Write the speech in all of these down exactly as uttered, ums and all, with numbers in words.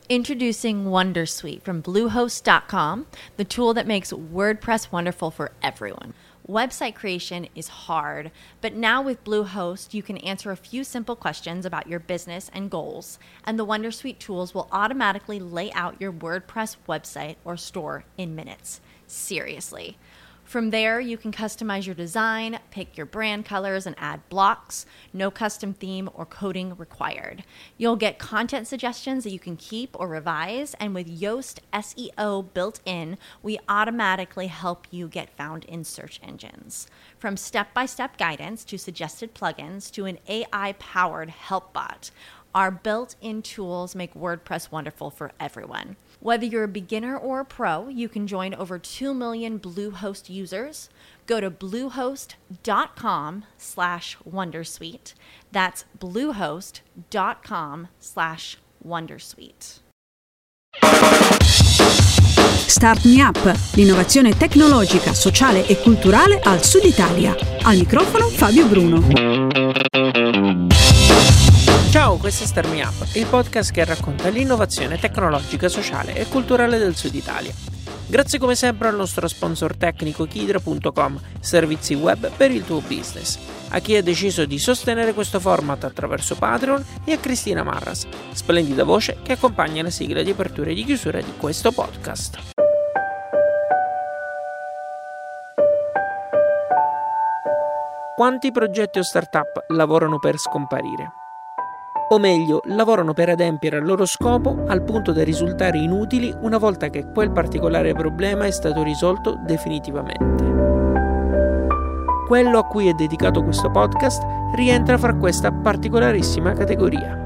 Introducing Wondersuite from Bluehost dot com, the tool that makes WordPress wonderful for everyone. Website creation is hard, but now with Bluehost, you can answer a few simple questions about your business and goals, and the Wondersuite tools will automatically lay out your WordPress website or store in minutes. Seriously. From there, you can customize your design, pick your brand colors, and add blocks. No custom theme or coding required. You'll get content suggestions that you can keep or revise, and with Yoast S E O built in, we automatically help you get found in search engines. From step-by-step guidance to suggested plugins to an A I-powered help bot, our built-in tools make WordPress wonderful for everyone. Whether you're a beginner or a pro, you can join over two million Bluehost users. Go to bluehost.com slash wondersuite. That's bluehost.com slash wondersuite. Start Me Up, l'innovazione tecnologica, sociale e culturale al Sud Italia. Al microfono Fabio Bruno. Ciao, questo è Start Me Up, il podcast che racconta l'innovazione tecnologica, sociale e culturale del Sud Italia. Grazie come sempre al nostro sponsor tecnico Kidra punto com, servizi web per il tuo business, a chi ha deciso di sostenere questo format attraverso Patreon e a Cristina Marras, splendida voce che accompagna la sigla di apertura e di chiusura di questo podcast. Quanti progetti o startup lavorano per scomparire? O meglio, lavorano per adempiere al loro scopo al punto da risultare inutili una volta che quel particolare problema è stato risolto definitivamente. Quello a cui è dedicato questo podcast rientra fra questa particolarissima categoria.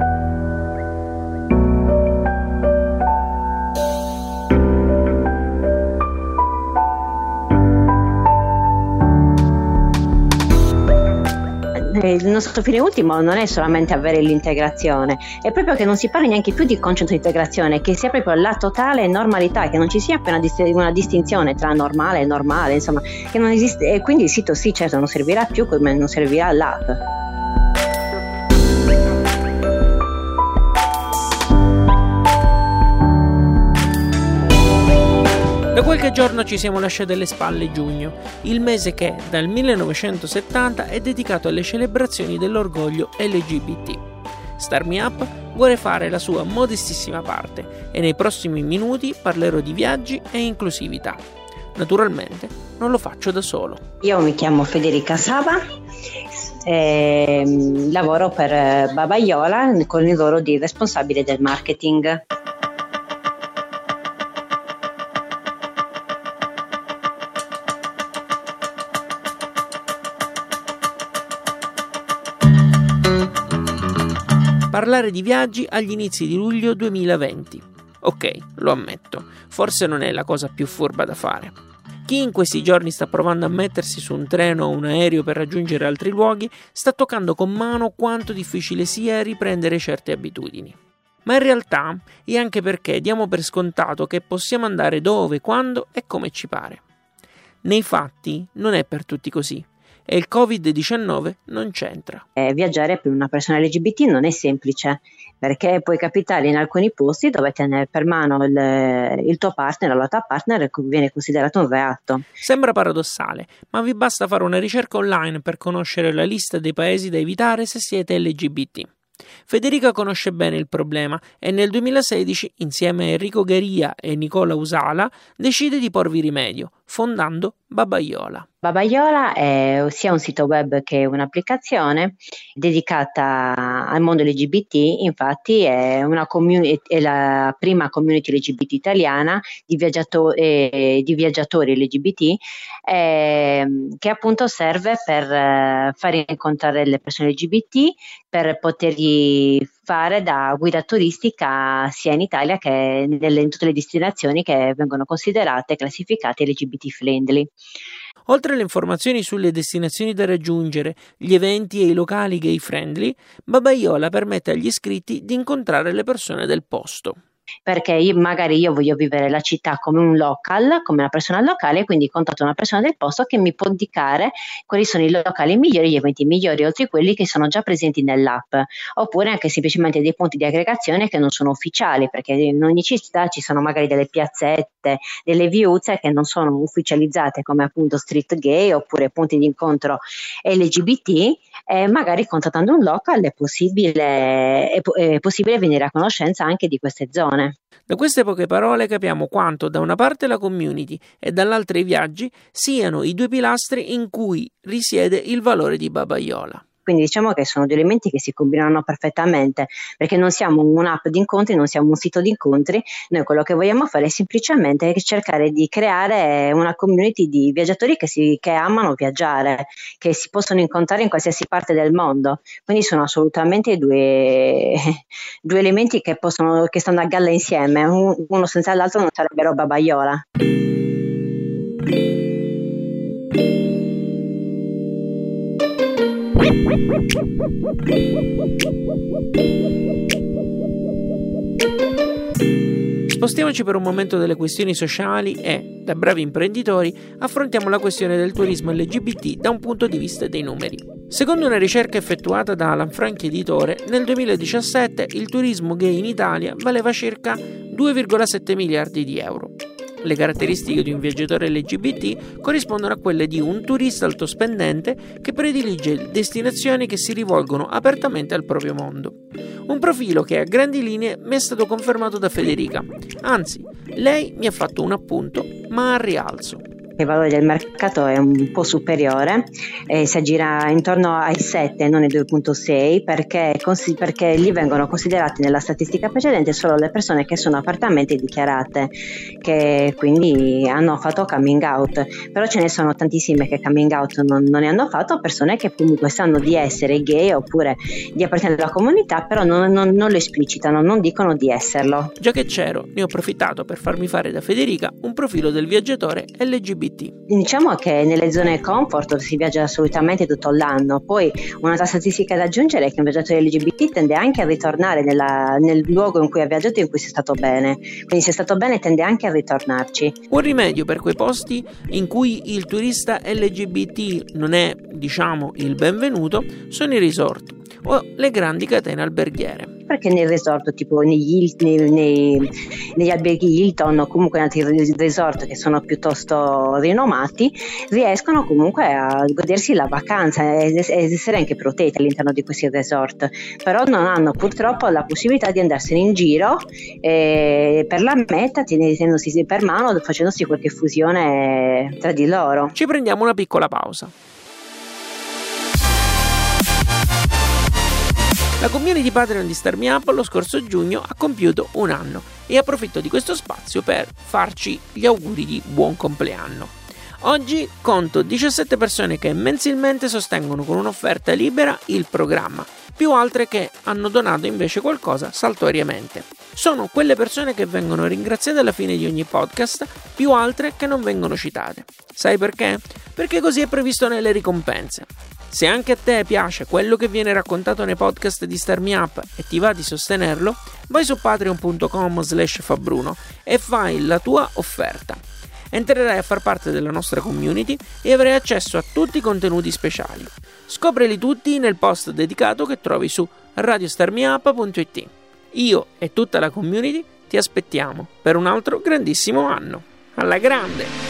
Il nostro fine ultimo non è solamente avere l'integrazione, è proprio che non si parli neanche più di concetto di integrazione, che sia proprio la totale normalità, che non ci sia appena una distinzione tra normale e normale, insomma, che non esiste, e quindi il sito sì, certo, non servirà più come non servirà l'app. Da qualche giorno ci siamo lasciati alle spalle giugno, il mese che dal millenovecentosettanta è dedicato alle celebrazioni dell'orgoglio L G B T. Start Me Up vuole fare la sua modestissima parte e nei prossimi minuti parlerò di viaggi e inclusività. Naturalmente non lo faccio da solo. Io mi chiamo Federica Saba, e lavoro per Babaiola con il ruolo di responsabile del marketing. Parlare di viaggi agli inizi di luglio duemilaventi. Ok, lo ammetto, forse non è la cosa più furba da fare. Chi in questi giorni sta provando a mettersi su un treno o un aereo per raggiungere altri luoghi sta toccando con mano quanto difficile sia riprendere certe abitudini. Ma in realtà è anche perché diamo per scontato che possiamo andare dove, quando e come ci pare. Nei fatti non è per tutti così. E il covid diciannove non c'entra. Eh, viaggiare per una persona L G B T non è semplice, perché puoi capitare in alcuni posti dove tenere per mano il, il tuo partner o la tua partner viene considerato un reato. Sembra paradossale, ma vi basta fare una ricerca online per conoscere la lista dei paesi da evitare se siete L G B T. Federica conosce bene il problema e nel duemilasedici, insieme a Enrico Garia e Nicola Usala, decide di porvi rimedio, fondando Babaiola. Babaiola è sia un sito web che un'applicazione dedicata al mondo L G B T, infatti è, una community, è la prima community L G B T italiana di, viaggiato, eh, di viaggiatori L G B T eh, che appunto serve per eh, far incontrare le persone L G B T, per potergli fare da guida turistica sia in Italia che nelle, in tutte le destinazioni che vengono considerate e classificate L G B T friendly. Oltre alle informazioni sulle destinazioni da raggiungere, gli eventi e i locali gay friendly, Babaiola permette agli iscritti di incontrare le persone del posto. perché io, magari io voglio vivere la città come un local, come una persona locale, quindi contatto una persona del posto che mi può indicare quali sono i locali migliori, gli eventi migliori, oltre a quelli che sono già presenti nell'app, oppure anche semplicemente dei punti di aggregazione che non sono ufficiali, perché in ogni città ci sono magari delle piazzette, delle viuzze che non sono ufficializzate come appunto street gay oppure punti di incontro L G B T, e magari contattando un local è possibile, è, è possibile venire a conoscenza anche di queste zone. Da queste poche parole capiamo quanto da una parte la community e dall'altra i viaggi siano i due pilastri in cui risiede il valore di Babaiola. Quindi diciamo che sono due elementi che si combinano perfettamente, perché non siamo un'app di incontri, non siamo un sito di incontri, noi quello che vogliamo fare è semplicemente cercare di creare una community di viaggiatori che, si, che amano viaggiare, che si possono incontrare in qualsiasi parte del mondo, quindi sono assolutamente due, due elementi che, possono, che stanno a galla insieme, uno senza l'altro non sarebbero Babaiola. Spostiamoci per un momento dalle questioni sociali e, da bravi imprenditori, affrontiamo la questione del turismo L G B T da un punto di vista dei numeri. Secondo una ricerca effettuata da Alan Franchi Editore, nel duemiladiciassette il turismo gay in Italia valeva circa due virgola sette miliardi di euro. Le caratteristiche di un viaggiatore L G B T corrispondono a quelle di un turista altospendente che predilige destinazioni che si rivolgono apertamente al proprio mondo. Un profilo che a grandi linee mi è stato confermato da Federica, anzi, lei mi ha fatto un appunto, ma a rialzo. Il valore del mercato è un po' superiore, eh, si aggira intorno ai sette, non ai due virgola sei, perché, perché lì vengono considerate nella statistica precedente solo le persone che sono apertamente dichiarate, che quindi hanno fatto coming out, però ce ne sono tantissime che coming out non, non ne hanno fatto, persone che comunque sanno di essere gay oppure di appartenere alla comunità, però non, non, non lo esplicitano, non dicono di esserlo. Già che c'ero, ne ho approfittato per farmi fare da Federica un profilo del viaggiatore L G B T. Diciamo che nelle zone comfort si viaggia assolutamente tutto l'anno, poi un'altra statistica da aggiungere è che un viaggiatore L G B T tende anche a ritornare nella, nel luogo in cui ha viaggiato e in cui sia stato bene, quindi se è stato bene tende anche a ritornarci. Un rimedio per quei posti in cui il turista L G B T non è, diciamo, il benvenuto sono i resort o le grandi catene alberghiere. Perché nel resort, tipo negli, nei, nei, negli alberghi Hilton o comunque in altri resort che sono piuttosto rinomati, riescono comunque a godersi la vacanza ed essere anche protetti all'interno di questi resort, però non hanno purtroppo la possibilità di andarsene in giro eh, per la meta, tenendosi per mano, facendosi qualche fusione tra di loro. Ci prendiamo una piccola pausa. La community Patreon di Start Me Up lo scorso giugno ha compiuto un anno e approfitto di questo spazio per farci gli auguri di buon compleanno. Oggi conto diciassette persone che mensilmente sostengono con un'offerta libera il programma, più altre che hanno donato invece qualcosa saltuariamente. Sono quelle persone che vengono ringraziate alla fine di ogni podcast, più altre che non vengono citate. Sai perché? Perché così è previsto nelle ricompense. Se anche a te piace quello che viene raccontato nei podcast di Start Me Up e ti va di sostenerlo, vai su patreon punto com slash fabruno e fai la tua offerta. Entrerai a far parte della nostra community e avrai accesso a tutti i contenuti speciali. Scoprili tutti nel post dedicato che trovi su radio star me up punto it. Io e tutta la community ti aspettiamo per un altro grandissimo anno. Alla grande!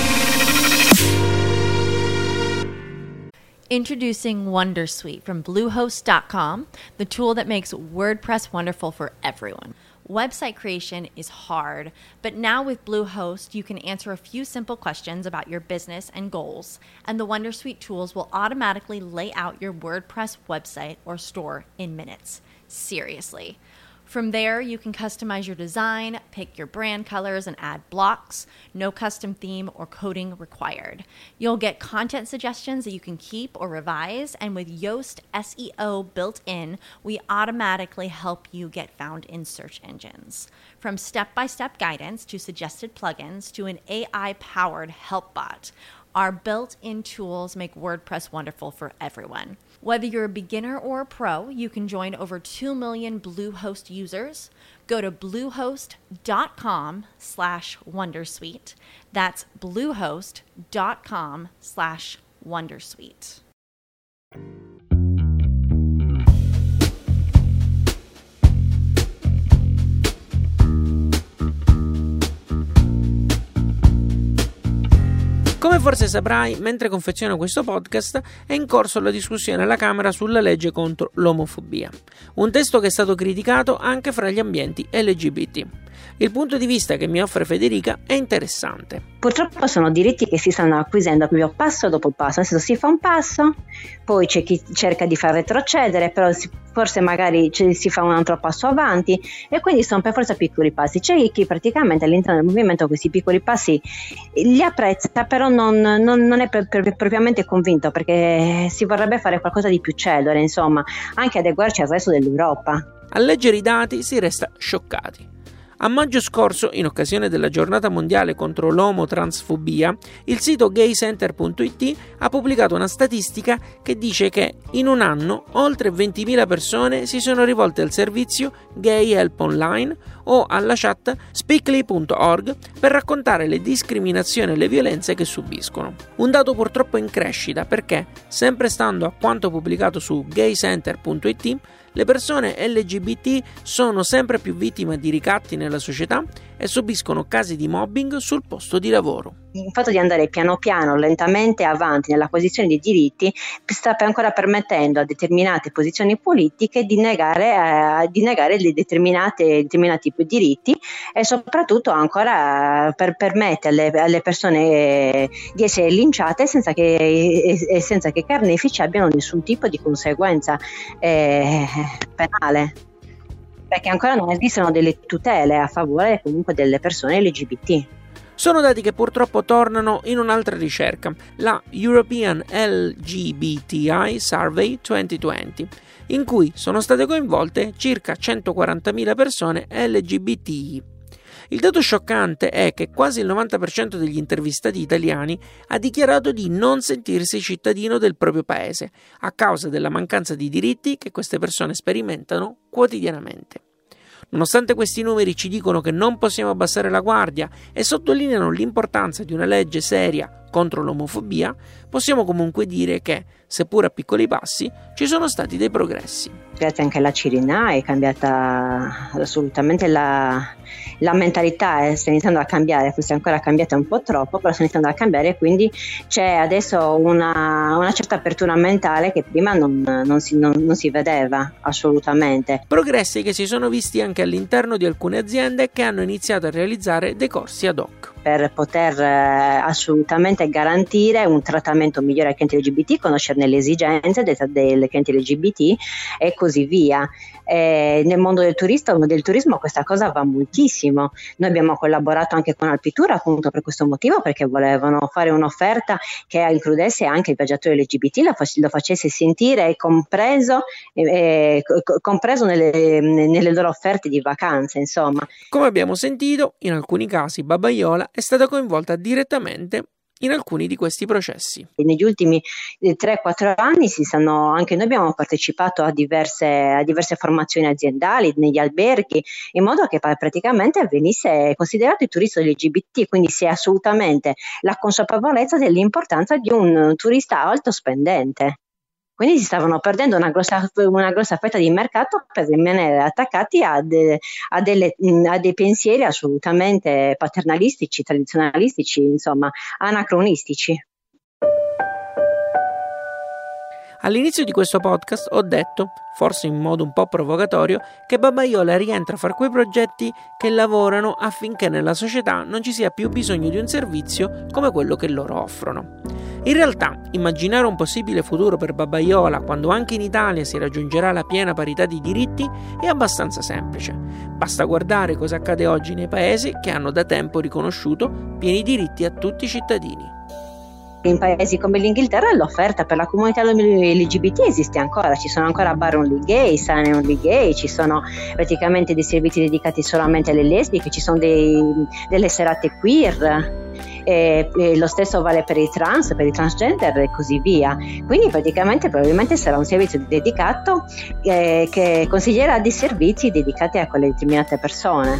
Introducing Wondersuite from Bluehost dot com, the tool that makes WordPress wonderful for everyone. Website creation is hard, but now with Bluehost, you can answer a few simple questions about your business and goals, and the Wondersuite tools will automatically lay out your WordPress website or store in minutes. Seriously. From there, you can customize your design, pick your brand colors, and add blocks. No custom theme or coding required. You'll get content suggestions that you can keep or revise, and with Yoast S E O built in, we automatically help you get found in search engines. From step-by-step guidance to suggested plugins to an A I-powered help bot, our built-in tools make WordPress wonderful for everyone. Whether you're a beginner or a pro, you can join over two million Bluehost users. Go to bluehost.com slash wondersuite. That's bluehost.com slash wondersuite. Come forse saprai, mentre confeziono questo podcast è in corso la discussione alla Camera sulla legge contro l'omofobia, un testo che è stato criticato anche fra gli ambienti L G B T. Il punto di vista che mi offre Federica è interessante. Purtroppo sono diritti che si stanno acquisendo proprio passo dopo passo, nel senso si fa un passo, poi c'è chi cerca di far retrocedere, però si, forse magari si fa un altro passo avanti e quindi sono per forza piccoli passi. C'è chi praticamente all'interno del movimento questi piccoli passi li apprezza, però non, non, non è per, per, propriamente convinto, perché si vorrebbe fare qualcosa di più celere, insomma, anche adeguarci al resto dell'Europa. A leggere i dati si resta scioccati. A maggio scorso, in occasione della giornata mondiale contro l'omotransfobia, il sito gay center punto it ha pubblicato una statistica che dice che in un anno oltre ventimila persone si sono rivolte al servizio Gay Help Online o alla chat speakly punto org per raccontare le discriminazioni e le violenze che subiscono. Un dato purtroppo in crescita perché, sempre stando a quanto pubblicato su gay center punto it, le persone L G B T sono sempre più vittime di ricatti nella società e subiscono casi di mobbing sul posto di lavoro. Il fatto di andare piano piano, lentamente avanti nell'acquisizione di diritti sta ancora permettendo a determinate posizioni politiche di negare, eh, di negare le determinate, determinati diritti e soprattutto ancora per permettere alle, alle persone di essere linciate senza che, e, senza che i carnefici abbiano nessun tipo di conseguenza eh, penale, perché ancora non esistono delle tutele a favore comunque delle persone L G B T. Sono dati che purtroppo tornano in un'altra ricerca, la European L G B T I Survey duemilaventi, in cui sono state coinvolte circa centoquarantamila persone L G B T I. Il dato scioccante è che quasi il novanta per cento degli intervistati italiani ha dichiarato di non sentirsi cittadino del proprio paese, a causa della mancanza di diritti che queste persone sperimentano quotidianamente. Nonostante questi numeri ci dicono che non possiamo abbassare la guardia e sottolineano l'importanza di una legge seria contro l'omofobia, possiamo comunque dire che, seppur a piccoli passi, ci sono stati dei progressi. Grazie anche alla Cirinà è cambiata assolutamente la, la mentalità, eh, sta iniziando a cambiare, forse ancora cambiata un po' troppo, però sta iniziando a cambiare e quindi c'è adesso una, una certa apertura mentale che prima non, non, si, non, non si vedeva assolutamente. Progressi che si sono visti anche all'interno di alcune aziende che hanno iniziato a realizzare dei corsi ad hoc. Per poter eh, assolutamente garantire un trattamento migliore ai clienti L G B T, conoscerne le esigenze dei, dei clienti L G B T e così via. Eh, nel mondo del, turista, del turismo questa cosa va moltissimo. Noi abbiamo collaborato anche con Alpitura appunto per questo motivo, perché volevano fare un'offerta che includesse anche il viaggiatore L G B T, lo, fac- lo facesse sentire compreso, eh, compreso nelle, nelle loro offerte di vacanze, insomma. Come abbiamo sentito, in alcuni casi Babaiola è stata coinvolta direttamente in alcuni di questi processi. Negli ultimi tre quattro anni si stanno, anche noi abbiamo partecipato a diverse, a diverse formazioni aziendali negli alberghi, in modo che praticamente venisse considerato il turista L G B T, quindi si è assolutamente la consapevolezza dell'importanza di un turista alto spendente. Quindi si stavano perdendo una grossa, una grossa fetta di mercato per rimanere attaccati a, de, a, delle, a dei pensieri assolutamente paternalistici, tradizionalistici, insomma, anacronistici. All'inizio di questo podcast ho detto, forse in modo un po' provocatorio, che Babaiola rientra fra quei progetti che lavorano affinché nella società non ci sia più bisogno di un servizio come quello che loro offrono. In realtà, immaginare un possibile futuro per Babaiola quando anche in Italia si raggiungerà la piena parità di diritti è abbastanza semplice. Basta guardare cosa accade oggi nei paesi che hanno da tempo riconosciuto pieni diritti a tutti i cittadini. In paesi come l'Inghilterra l'offerta per la comunità L G B T esiste ancora, ci sono ancora bar only gay, sane only gay, ci sono praticamente dei servizi dedicati solamente alle lesbiche, ci sono dei, delle serate queer. E, e lo stesso vale per i trans, per i transgender e così via. Quindi praticamente probabilmente sarà un servizio dedicato eh, che consiglierà dei servizi dedicati a quelle determinate persone.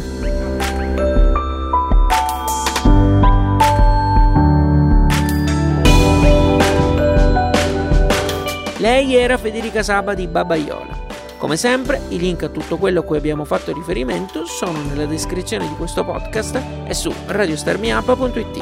Lei era Federica Saba di Babaiola. Come sempre, i link a tutto quello a cui abbiamo fatto riferimento sono nella descrizione di questo podcast e su radio star me up punto it.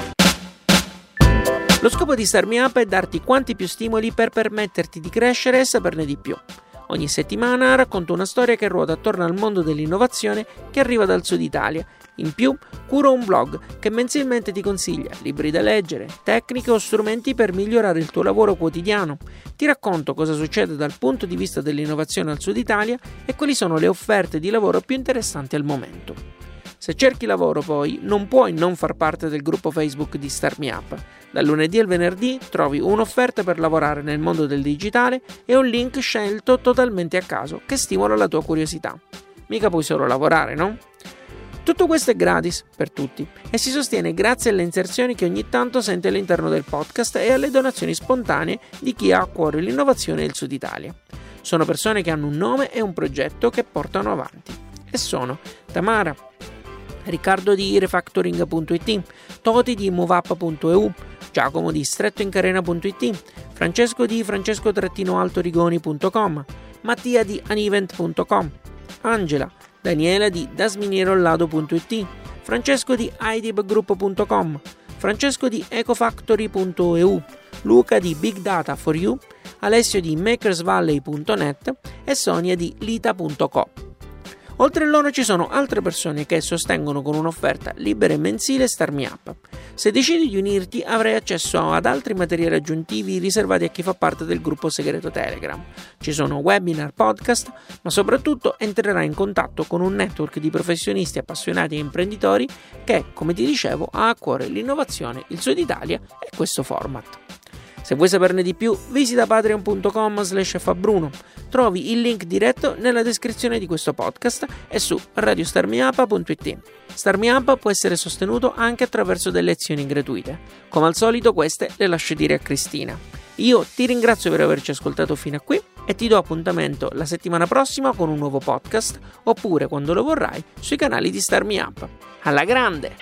Lo scopo di Start Me Up è darti quanti più stimoli per permetterti di crescere e saperne di più. Ogni settimana racconto una storia che ruota attorno al mondo dell'innovazione che arriva dal Sud Italia. In più, curo un blog che mensilmente ti consiglia libri da leggere, tecniche o strumenti per migliorare il tuo lavoro quotidiano. Ti racconto cosa succede dal punto di vista dell'innovazione al Sud Italia e quali sono le offerte di lavoro più interessanti al momento. Se cerchi lavoro poi, non puoi non far parte del gruppo Facebook di Start Me Up. Dal lunedì al venerdì trovi un'offerta per lavorare nel mondo del digitale e un link scelto totalmente a caso che stimola la tua curiosità. Mica puoi solo lavorare, no? Tutto questo è gratis per tutti e si sostiene grazie alle inserzioni che ogni tanto senti all'interno del podcast e alle donazioni spontanee di chi ha a cuore l'innovazione del Sud Italia. Sono persone che hanno un nome e un progetto che portano avanti. E sono Tamara, Riccardo di refactoring punto it, Toti di moveup punto e u, Giacomo di strettoincarena punto it, Francesco di francesco-altorigoni punto com, Mattia di anevent punto com, Angela, Daniela di dasminierollado punto it, Francesco di idibgroup punto com, Francesco di ecofactory punto e u, Luca di big data for you, Alessio di makersvalley punto net e Sonia di lita punto co. Oltre a loro ci sono altre persone che sostengono con un'offerta libera e mensile Start Me Up. Se decidi di unirti avrai accesso ad altri materiali aggiuntivi riservati a chi fa parte del gruppo segreto Telegram. Ci sono webinar, podcast, ma soprattutto entrerai in contatto con un network di professionisti appassionati e imprenditori che, come ti dicevo, ha a cuore l'innovazione, il Sud Italia e questo format. Se vuoi saperne di più, visita patreon punto com slash fabruno. Trovi il link diretto nella descrizione di questo podcast e su radio star me up punto it. Start Me Up può essere sostenuto anche attraverso delle lezioni gratuite. Come al solito queste le lascio dire a Cristina. Io ti ringrazio per averci ascoltato fino a qui e ti do appuntamento la settimana prossima con un nuovo podcast oppure, quando lo vorrai, sui canali di Start Me Up. Alla grande!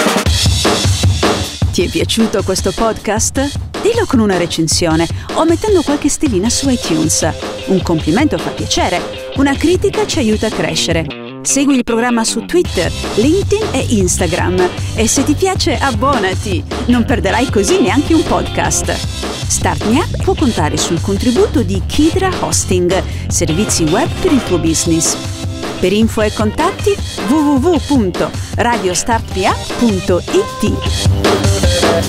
Ti è piaciuto questo podcast? Dillo con una recensione o mettendo qualche stellina su iTunes. Un complimento fa piacere, una critica ci aiuta a crescere. Segui il programma su Twitter, LinkedIn e Instagram e se ti piace abbonati, non perderai così neanche un podcast. Start Me Up può contare sul contributo di Kidra Hosting, servizi web per il tuo business. Per info e contatti w w w punto radio start me up punto it.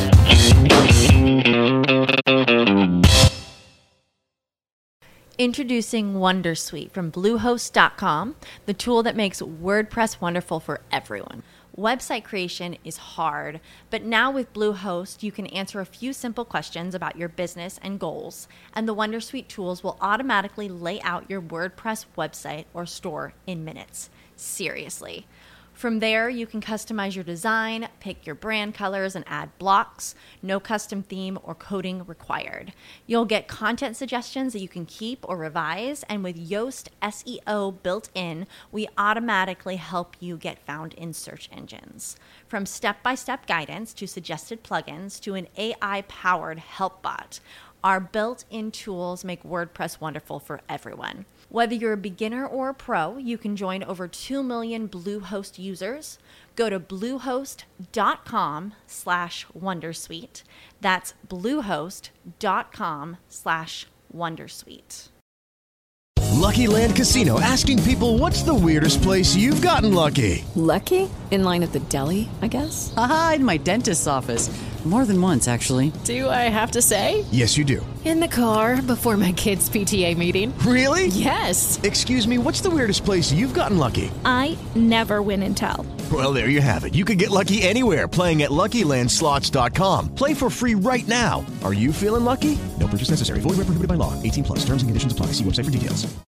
Introducing Wondersuite from Bluehost dot com, the tool that makes WordPress wonderful for everyone. Website creation is hard, but now with Bluehost, you can answer a few simple questions about your business and goals, and the Wondersuite tools will automatically lay out your WordPress website or store in minutes. Seriously. From there, you can customize your design, pick your brand colors, and add blocks. No custom theme or coding required. You'll get content suggestions that you can keep or revise, and with Yoast S E O built in, we automatically help you get found in search engines. From step-by-step guidance to suggested plugins to an A I-powered help bot, our built-in tools make WordPress wonderful for everyone. Whether you're a beginner or a pro, you can join over two million Bluehost users. Go to bluehost.com slash wondersuite. That's bluehost.com slash wondersuite. Lucky Land Casino, asking people, what's the weirdest place you've gotten lucky? Lucky? In line at the deli, I guess? Aha, in my dentist's office. More than once, actually. Do I have to say? Yes, you do. In the car before my kids' P T A meeting. Really? Yes. Excuse me, what's the weirdest place you've gotten lucky? I never win and tell. Well, there you have it. You can get lucky anywhere, playing at Lucky Land Slots dot com. Play for free right now. Are you feeling lucky? No purchase necessary. Void where prohibited by law. eighteen plus. Terms and conditions apply. See website for details.